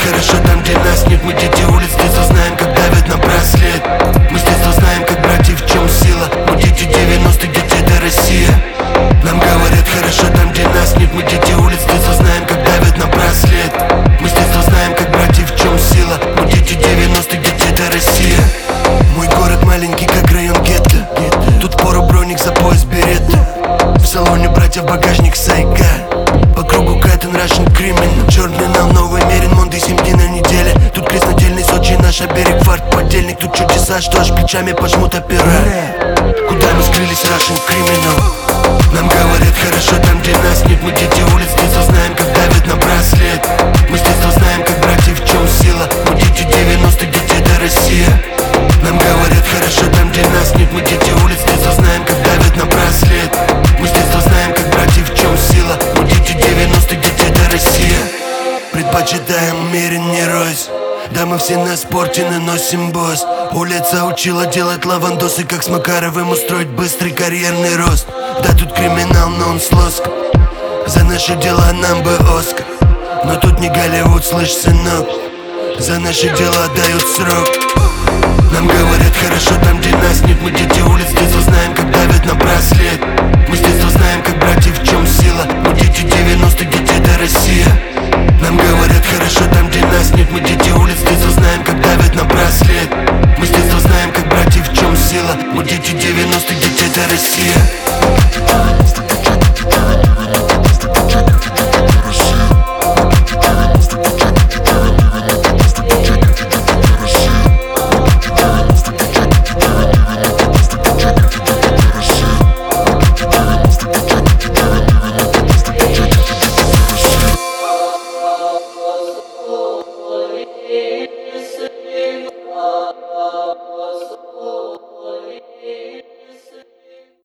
хорошо там, где нас нет. Мы дети улиц, с детства знаем, как давят на браслет. Мы с детства знаем, как братьев, в чем сила. Мы дети 90-х, дети, это Россия. Нам говорят хорошо там, где нас нет. Мы дети улиц, с детства знаем, как давят на браслет. Мы с детства знаем, как братьев, в чем сила. Мы дети 90-х, дети, это Россия. Мой город маленький, как район гетто. Тут пору броник за пояс беретта. В салоне братья, багажник сайга. По кругу Кэтен, Russian Criminal. Черный нам новый мерен, Монды 7 дней на неделе. Тут краснодельный Сочи, наш берег, фарт, подельник. Тут чудеса, что аж плечами пожмут опера. Куда мы скрылись, Russian Criminal? Нам говорят хорошо там, где нас нет. Мы дети улиц, с детства знаем, как давят на браслет. Мы с детства знаем, как братьев, в чем сила. Мы дети 90-х, дети, это Россия. Нам говорят хорошо там, где нас нет. Мы дети улиц, с детства знаем, как давят на браслет. Мы с детства знаем, как братьев, в чем сила. Мы дети 90-х, дети, это Россия. Предпочитаем умеренней рось. Да, мы все на спорте, наносим босс. Улица учила делать лавандосы, как с Макаровым устроить быстрый карьерный рост. Да, тут криминал, но он с лоском. За наши дела нам бы Оскар. Но тут не Голливуд, слышь, сынок. За наши дела дают срок. Нам говорят хорошо там, где нас нет. Мы дети улиц, с детства знаем, как давят на браслет.